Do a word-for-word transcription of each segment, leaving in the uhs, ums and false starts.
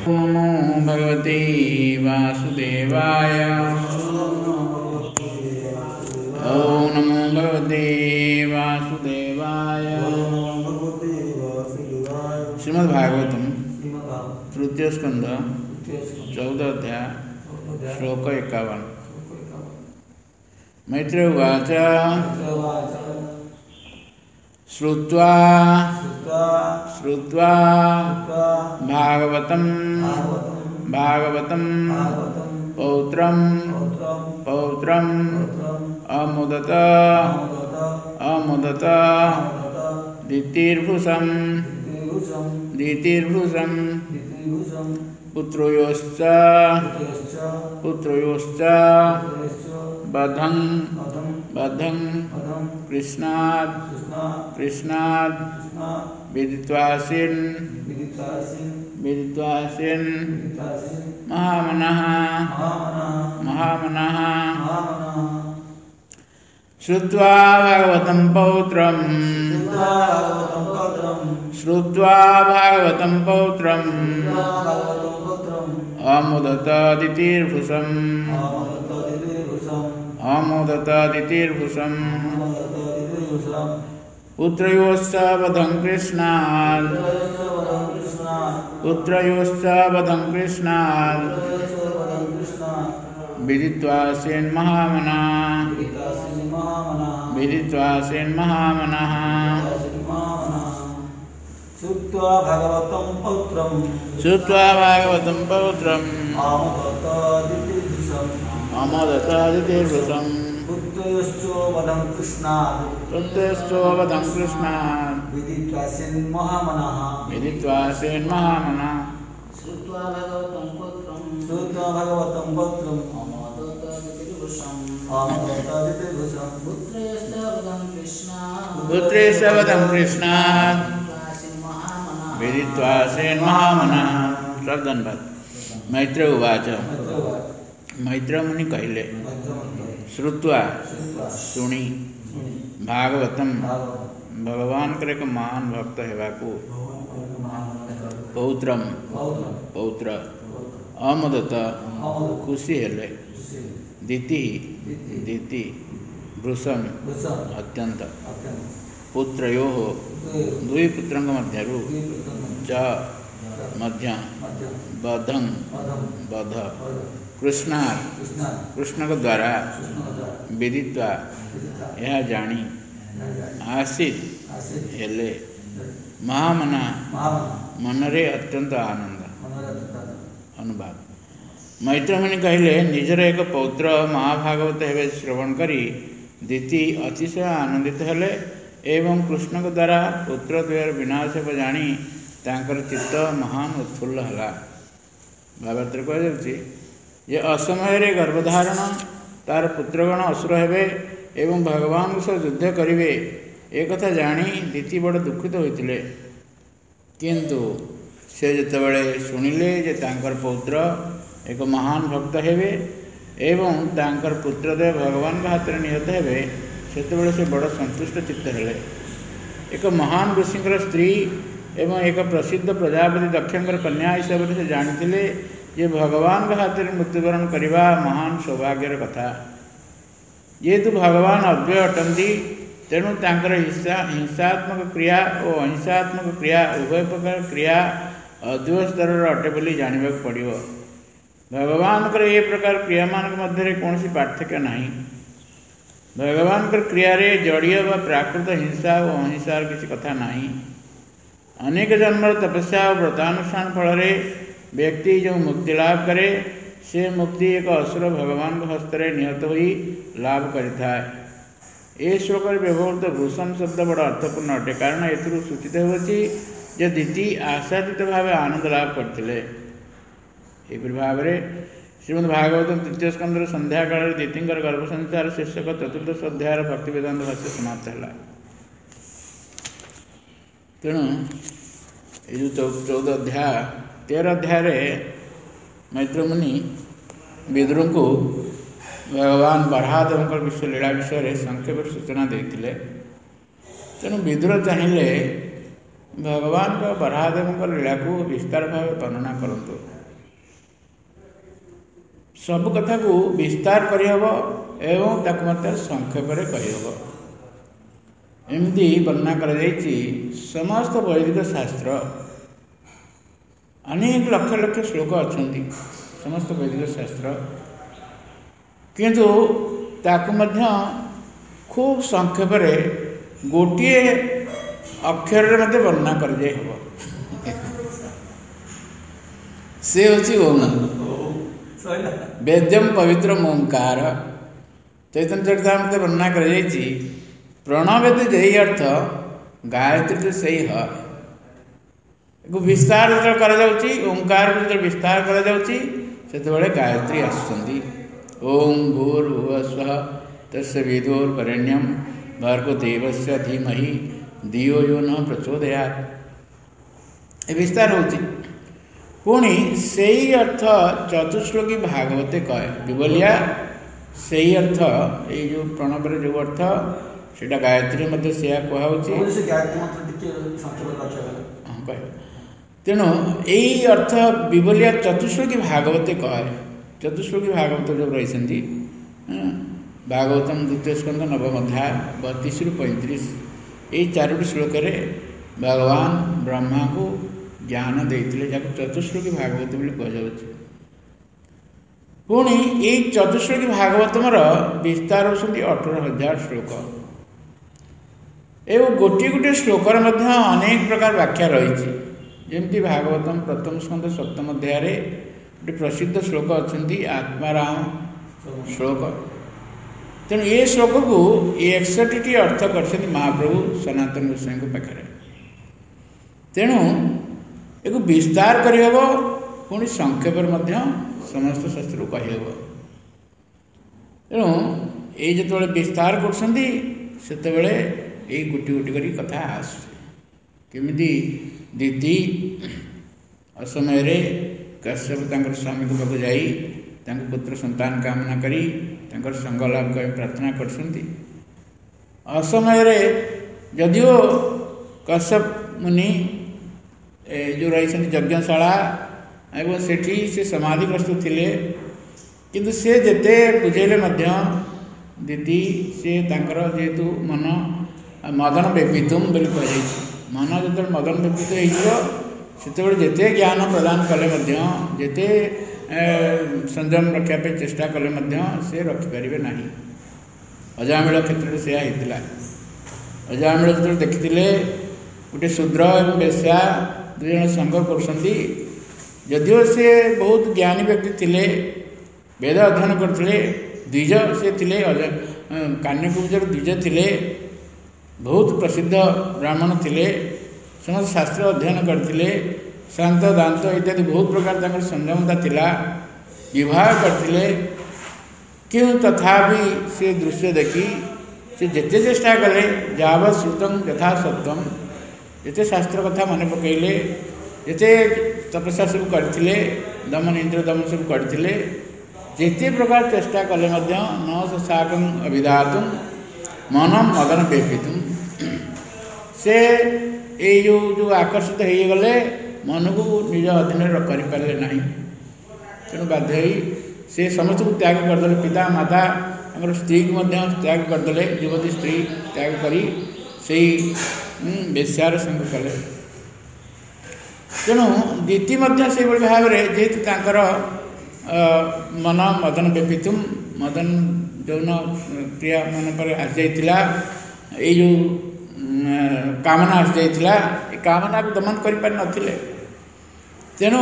नमो भगवते वासुदेवाय। ओम नमो भगवते वासुदेवाय। श्रीमद् भागवतम तृतीय स्कंद चौदह अध्याय श्लोक एकावन। मैत्रेय उवाच श्रुत्वा श्रुत्वा भागवतं भागवतं पौत्रं पौत्रं अमुदत अमुदत दितिर्भुषं दितिर्भुषं पुत्रोश्च पुत्रोश्च बधं बधं कृष्णात् कृष्णात् विदित्वासिन् विदित्वासिन् महामनः महामनः। श्रुत्वा भागवतं पौत्रं श्रुत्वा भागवतं पौत्रम् अमुदत दितिर्भुषम् अमुदत दितिर्भुषम् पुत्रयोश्च वधं कृष्णात् पुत्रयोश्च वधं कृष्णात् विदित्वासिन् महामनः विदित्वासिन् महामनः। श्रुत्वा भागवतं पौत्रं श्रुत्वा भागवतं पौत्रम् अमुदत दितिर्भुषम् पुत्रयोश्च वधं कृष्णात् पुत्रयोश्च वधं कृष्णात् विदित्वासिन् महामनः विदित्वासिन् महामनः। श्रुत्वा भगवतं पौत्रं श्रुत्वा भगवतं पौत्रम् अमुदत दितिर्भुषम् अमुदत दितिर्भुषम् पुत्रयोश्च वधं कृष्णात् पुत्रयोश्च वधं कृष्णात् विदित्वासिन् महामनः विदित्वासिन् महामनः। श्रद्धन्वाद। मैत्रेय उवाच मैत्रेय मुनि कहले श्रुत्वा श्रुणी भागवतम भगवान कर एक महान भक्त हेबाकू पौत्रम पौत्र अमुदत खुशी हेले दिति दिति भृशम अत्यंत पुत्रयो दुई पुत्रंग मध्यरु च मध्य बधं बध कृष्णा कृष्ण को द्वारा विदित्वा यह जानी आसीत हेले महामना मनरे अत्यंत आनंद। अनुवाद। मैत्रेय मुनि कहले निजर एक पौत्र महाभागवत हेबे श्रवण करी दिति अतिशय आनंदित हेले एवं कृष्ण को द्वारा पुत्र द्वयर विनाश हेब जानी तांकर चित्त महान उत्फुल्ल हला। भागवत कहुछि ये असमय गर्भधारण तार पुत्रगण असुर हेबे एवं भगवान सह युद्ध करिवे एक कथा जानी दिति बड़ दुखित होइतिले। किंतु से जेतेबेले सुनिले जे तांकर पौत्र एक महान भक्त हेबे एवं तांकर पुत्रदेव भगवान का हाथ में निहत हेबे सेतेबेले से बड़ संतुष्ट चित्त हेले। एक महान ऋषिंकर स्त्री एवं एक प्रसिद्ध प्रजापति दक्षिणकर कन्या हिसाब से जानिथिले ये भगवान का हाथ में मृत्युवरण करवा महान सौभाग्यर कथा। ये तो भगवान अव्यय अटंती तेणु तांकर हिंसा हिंसात्मक क्रिया और अहिंसात्मक क्रिया उभय प्रकार क्रिया अद्वैत स्तर अटे बोली जानवा पड़ो। भगवान ये प्रकार क्रिया मान मध्य कौन पार्थक्य नहीं। भगवान क्रिया जड़ीय व प्राकृत हिंसा और अहिंसार किसी कथा नहीं। अनेक जन्मर तपस्या और व्रतानुष्ठान फल व्यक्ति जो मुक्ति लाभ करे से मुक्ति एक असुर भगवान हस्तर निहत हो लाभ करें। ये श्लोक व्यवहृत भूषम शब्द बड़ा अर्थपूर्ण अटे कारण ए सूचित होती दिति आशातीत भाव आनंद लाभ करते। भाव श्रीमद् भागवत तृतीय स्कंदर संध्या काल दितिंकर गर्भ संचार शीर्षक चतुर्दश अध्याय भक्ति वेदांत भाष्य समाप्त है। तेणु ये जो चौदह अध्याय तेरह अध्याय मैत्रेय मुनि विदुर को भगवान बराहदेव विषय लीला विषय संक्षेप सूचना देते। तेणु विदुर चाहिए भगवान का बराहदेव लीला को विस्तार भाव वर्णना करंतु। सब कथा को विस्तार करहब एवं ताकू मत संक्षेप कहब। एमती वर्णना कर समस्त वैदिक शास्त्र अनेक लक्ष लक्ष श्लोक अच्छा समस्त वैदिक शास्त्र किंतु ताकू मध्य खूब संक्षेप गोटे अक्षर मत वर्णना कर से हूँ ओम वेद्यम पवित्र ओंकार। चैतन्य चरितामृत वर्णना कर प्रणवेद जही अर्थ गायत्री से ही ह विस्तार जो कर ओंकार जो विस्तार कर गायत्री आसुँच ओम भूर्भुवः स्वः तस्य विदुर्वरेण्यं भर्गो देवस्य धीमहि धियो यो न प्रचोदयात्। विस्तार होची पुणी से ही अर्थ चतुश्लोकी भागवते कहे बिबलिया से ही अर्थ ये जो प्रणव जो अर्थ सेटा गायत्री मध्य से कह तेणु यही अर्थ बिबलिया चतुश्लोकी भागवते कहे। चतुश्लोकी भागवत जो रही भागवतम द्वितीय स्कंद नवम अध्याय बत्तीस रु पैंतीस यही चारोटी श्लोक भगवान ब्रह्मा को ज्ञान देते जहाँ चतुश्लोकी भागवत बोली कह। पुणी यही चतुश्लोकी भागवतम विस्तार होती अठारह हजार श्लोक एवं गोटे गोटे श्लोकर मध्य अनेक प्रकार व्याख्या रही जमती भागवतम प्रथम स्कंद सप्तम अध्याय गोटे प्रसिद्ध श्लोक अच्छा आत्माराम श्लोक। तेणु ये श्लोक को एकसठी अर्थ कर महाप्रभु सनातन गोस्वामी पाखे। तेणु एक विस्तार करहब पुणी संक्षेप समस्त शास्त्र को कहब। तेणु ये जो विस्तार करते ये गोटी गोटी कर कथा आस केमी दीति असमय कश्यप तंकर स्वामी को पाक जाई पुत्र संतान कामना करी तंकर संग लाभ कर प्रार्थना करसंती। असमय जदियो कश्यप मुनि जो रही यज्ञशाला एवं सेठी से समाधिग्रस्त थिले किंतु से जेते बुझेले मध्य दीदी से तांकर जेहेतु मन मदन बेपितुम बोली कह मन जो मदन बेपित हो जिते ज्ञान प्रदान कले जिते संयम रखापी चेष्टा कले से रखिपारे ना। अजामिल क्षेत्र से होता अजामिल जो देखी गोटे शूद्र और बेश्या दुज संग कर जदिव से बहुत ज्ञानी व्यक्ति थिले वेद अध्ययन करते द्विज से थिले कान्यकुब्जर द्विज थिले बहुत प्रसिद्ध ब्राह्मण थिले समस्त शास्त्र अध्ययन करते शांत दांत इत्यादि बहुत प्रकार तक संयमता थिला विवाह करते क्यों तथापि से दृश्य देखी से जिते चेष्टा कले जावत श्रुतम यथा सत्यम जिते शास्त्र कथा मन पकईले जिते तपस्या सब करते दमन इंद्र दमन सब करते जिते प्रकार चेष्टा कले न साकम अभिधातुम मनम मदन बेपितुम से ये जो जो आकर्षित हो गले मन को निज अधीन करें ना। तेणु बाध्य से समस्त को त्याग करदे पिता माता स्त्री को त्याग करदे युवती स्त्री त्याग करी से बेश्यार संग कले। तेणु दीति से भाव में जेहेतु तांकर मन मदन बेपितुम मदन जौन क्रिया मन पर आसी जाइला ये जो कामना आसी जाइला कामना को दमन कर पारि नथिले। तेणु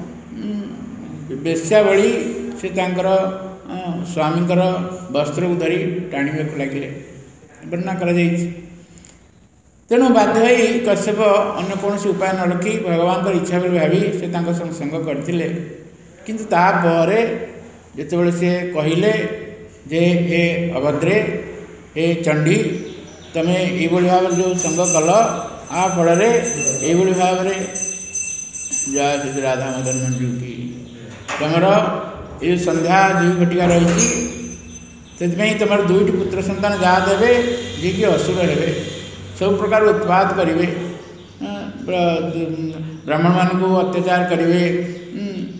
बेश्या भली से तांकर स्वामींकर वस्त्र को धरी टाणिबा को लगिले वर्णना करा जाइछि। तेणु बाध्य होई कश्यप अन्य कौन उपाय न रखी भगवान इच्छा बोली भावी से तांकर संग संग करथिले किंतु तापर जेतेबेले से कहिले जे हे अभद्रे हे चंडी तमे ये भाव जो संग कल आ फल ये भाव में जय श्री राधा मदन मंजू की तुमर ये संध्या दुई घटिया रही से तुम दुईट पुत्र संतान जहाँ देवे जी कि असुर हे सब प्रकार उत्पाद करेंगे ब्राह्मण मान को अत्याचार करेंगे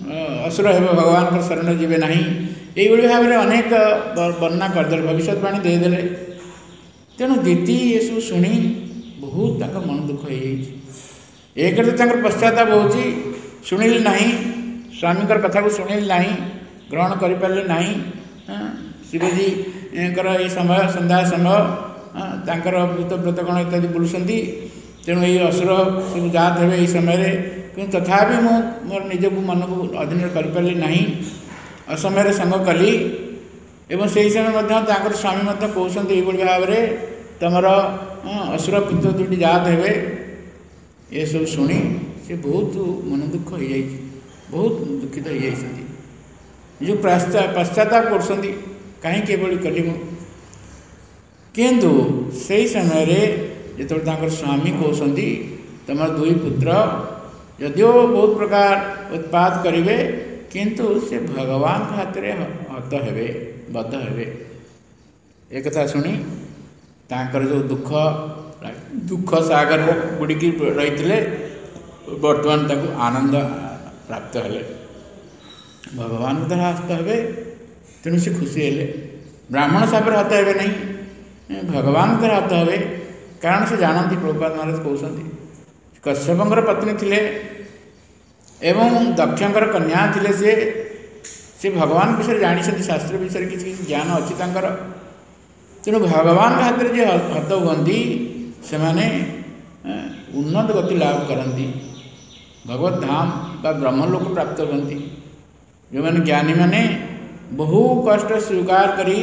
असुर हेबे भगवान शरण जीवे नहीं यही भाव में अनेक वर्णना करदे भविष्यवाणी देदेले। तेणु दीति ये सब शुणी बहुत तक मन दुख हो एक पश्चाताप हो शुणिले ना स्वामी कथा को शुणिले ना ग्रहण करें ना। शिवजी ये समय संध्या समय तांकर भूत प्रेत गण इत्यादि बुलूँ। तेणु ये असुर सब जात हे समय कि तथापि मु मोर निजक मन को अधीन करें ना असमय संग कली एवं से समय स्वामी कहते ये भाव में तुमर असुर पुत्र दुटी जात हे ये सब शुणी से बहुत मन दुख हो जाए बहुत दुखित हो जाती जो पश्चाताप कर कहीं कली मु किंतु से समय जो स्वामी कहते तुम दुई पुत्र यदिओ बहुत प्रकार उत्पाद करेंगे किंतु से भगवान हाथ में हत हे बद्ध हे एक कथा शुणी तांकर जो दुख दुख सागर बुड़की रही बर्तमान ताको आनंद प्राप्त हेले भगवान द्वारा हस्त हे तेणु से खुशी हेले ब्राह्मण सापर हत हे नहीं भगवान द्वारा हत हे कारण से जानती प्रभुपाद महाराज कहते कश्यपंकर पत्नी थिले एवं दक्षंकर कन्या थिले से से भगवान विषय जानी शास्त्र विषय किसी ज्ञान अच्छी तेणु भगवान हाथ में जो हत हुई से माने उन्नत गति लाभ करती भगवत धाम बा ब्रह्मलोक प्राप्त करती जो मैंने ज्ञानी माने बहु कष्ट स्वीकार करी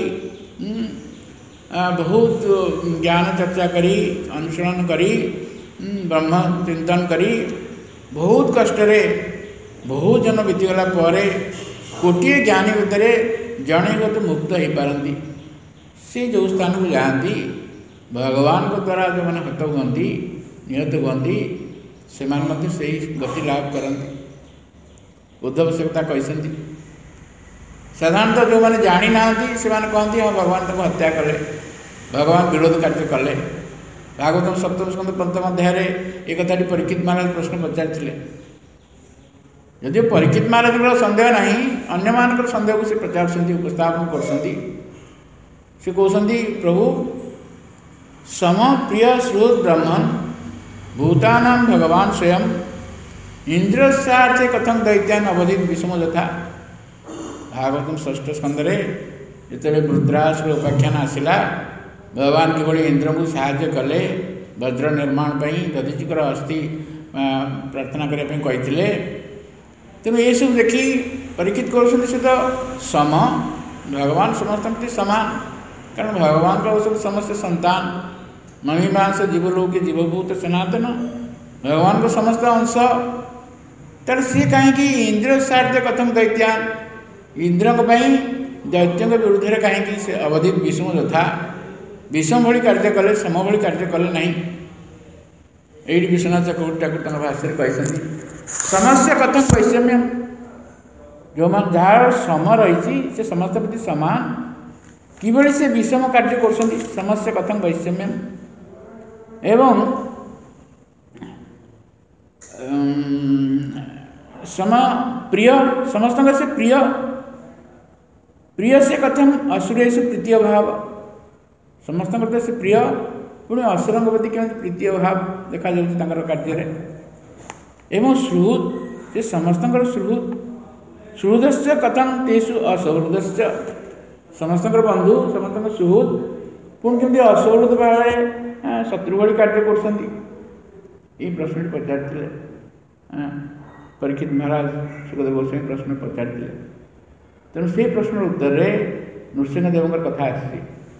बहुत ज्ञान चर्चा करी अनुसरण करी ब्रह्म चिंतन करी बहुत कष्ट रे बहुत जन बीतीगला पर कोटिए ज्ञानी भितर जड़े गोटे मुक्त हो पारती से जो स्थान को जाती भगवान को द्वारा जो मैंने हत हुई निहत हुई से गति लाभ करती उद्धव से कथा कहते साधारणतः जो मैंने जानी ना से कहती हाँ भगवान तक हत्या कले भगवान विरोध कार्य कले भागवत सप्तम स्कंद पंचम अध्याय एक कथा परीक्षित महाराज प्रश्न पचारि यदि परीक्षित महाराज सन्देह ना अन्य मान सन्देह को से प्रचार उपस्थापन कर कहते प्रभु सम प्रिय श्रुत ब्रह्मण भूतानां भगवान स्वयं इंद्रस्यार्थे कथम दैत्यान अवधित विषम यथा भागवतम षष्ठ स्कंदरे जिते रुद्रासुर उपाख्यान आसला भगवान किभली इंद्र को साहाय्य कले वज्र निर्माण पर दधीचीकर अस्थि प्रार्थना करने कहते तेणु ये सब देखी परीक्षित कर तो सम भगवान समस्त समान कारण भगवान का सब समस्त संतान मणिमांस जीवलोक जीवभूत सनातन भगवान को समस्त अंश तेणु सी कहीं इंद्र साध्य कथम दैत्यान इंद्र दैत्यों के विरुद्ध में कहीं से अवधित विषम यथा विषम भली कार्य कले सम भली कार्य कले ना ये विश्वनाथ चक्रवर्ती ठाकुर भाष्य कहते समस्या कथम वैषम्यम जो मन जार सम रही से समस्त प्रति समान किभली से विषम कार्य कर समस्या कथम वैषम्यम एवं सम प्रिय समस्त से प्रिय प्रिय से कथम असुरेश प्रीतीय भाव समस्त से प्रिय पुणी असुर प्रति केमी प्रीतीय भाव देखा जाता कार्य एवं सुहृद से समस्त सुहृद सुहृद कथम तेसु असौहृद समस्त बंधु समस्त सुहृद पुणी केमी असौहृद भाव शत्रु भली कार्य कर प्रश्न पचारि परीक्षित महाराज सुखदेव गोस्वामी प्रश्न पचारि तेणु से प्रश्न उत्तर नृसिंहदेव कथा आसी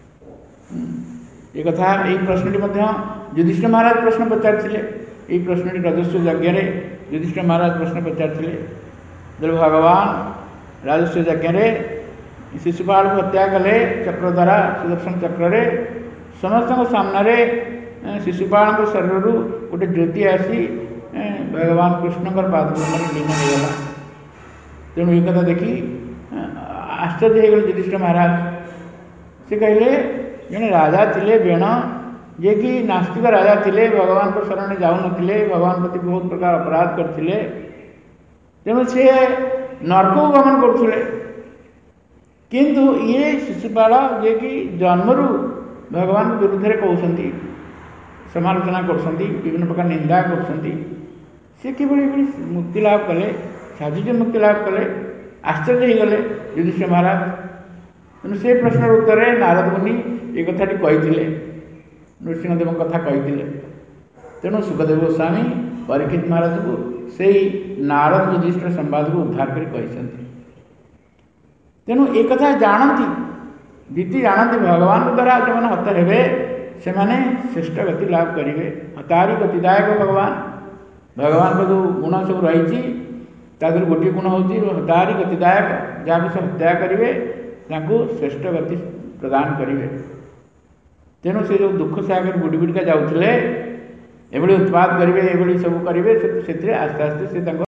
ये कथा ये प्रश्नटी युधिष्ठिर महाराज प्रश्न पचारि ये प्रश्नटी राजस्व यज्ञ युधिष्ठिर महाराज प्रश्न पचारि जब भगवान राजस्व यज्ञ शिशुपाल को हत्या कले चक्र द्वारा सुदर्शन चक्र समस्त सामने शिशुपाल शरीर गोटे ज्योति आसी भगवान कृष्ण पादपद्म लीन होगा तेणु ये कथा देखी आश्चर्य हो गए युधिष्ठिर महाराज से कहले जड़े राजा थिले बेण जे कि नास्तिक राजा थिले भगवान को शरण जाऊ नथिले भगवान प्रति बहुत प्रकार अपराध करथिले तेणु से नरक गमन करुले किंतु ये शिशुपाल जे कि जन्मरू भगवान विरुद्ध में कहते समालोचना कर विभिन्न प्रकार निंदा कर मुक्ति लाभ कले साजुज्य मुक्ति लाभ कले आश्चर्य हो गले युधिष्ठिर महाराज तेणु से प्रश्न उत्तर में नारद मुनि ये कथाटी कही नृसिंहदेव कथा कही तेणु सुखदेव गोस्वामी परीक्षित महाराज को से नारद युधिष्ठिर संवाद को उद्धार कर तेणु एक कथा जानती दीति जानती भगवान द्वारा जो मैंने हत हे से मैंने श्रेष्ठ गति लाभ करेंगे हतारी गतिदायक भगवान भगवान का जो गुण सब रही गोटे गुण हूँ हतारी गतिदायक जहाँ से हत्या करेंगे श्रेष्ठ गति प्रदान करेंगे तेणु से जो दुख से आगे बुड़ी बुड़िका जाऊे एभली उत्पाद करेंगे ये सब करेंगे से आस्ते आस्ते से